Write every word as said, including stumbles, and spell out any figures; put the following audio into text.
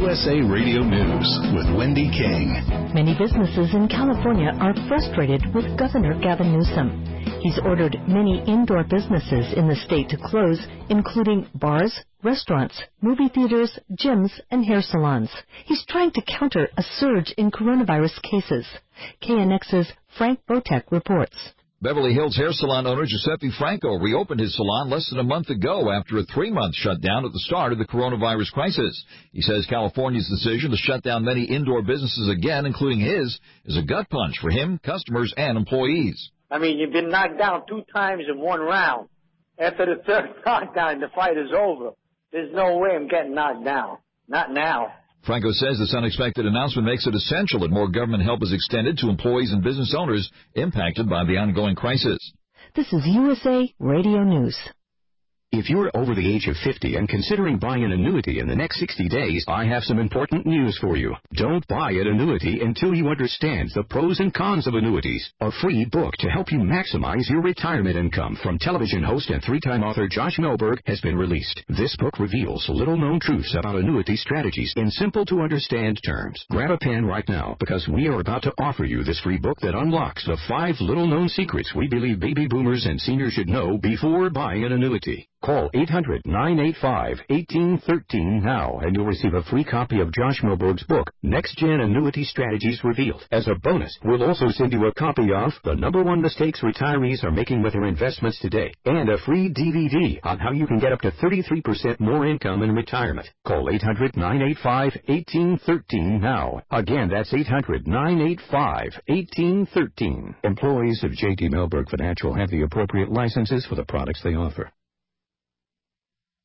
U S A Radio News with Wendy King. Many businesses in California are frustrated with Governor Gavin Newsom. He's ordered many indoor businesses in the state to close, including bars, restaurants, movie theaters, gyms, and hair salons. He's trying to counter a surge in coronavirus cases. K N X's Frank Botek reports. Beverly Hills hair salon owner Giuseppe Franco reopened his salon less than a month ago after a three-month shutdown at the start of the coronavirus crisis. He says California's decision to shut down many indoor businesses again, including his, is a gut punch for him, customers, and employees. I mean, you've been knocked down two times in one round. After the third knockdown, the fight is over. There's no way I'm getting knocked down. Not now. Franco says this unexpected announcement makes it essential that more government help is extended to employees and business owners impacted by the ongoing crisis. This is U S A Radio News. If you're over the age of fifty and considering buying an annuity in the next sixty days, I have some important news for you. Don't buy an annuity until you understand the pros and cons of annuities. A free book to help you maximize your retirement income from television host and three-time author Josh Melberg has been released. This book reveals little-known truths about annuity strategies in simple-to-understand terms. Grab a pen right now because we are about to offer you this free book that unlocks the five little-known secrets we believe baby boomers and seniors should know before buying an annuity. Call eight hundred, nine eight five, one eight one three now, and you'll receive a free copy of Josh Melberg's book, Next Gen Annuity Strategies Revealed. As a bonus, we'll also send you a copy of The Number One Mistakes Retirees Are Making with Their Investments Today, and a free D V D on how you can get up to thirty-three percent more income in retirement. Call eight hundred, nine eight five, one eight one three now. Again, that's eight hundred, nine eight five, one eight one three. Employees of J T Melberg Financial have the appropriate licenses for the products they offer.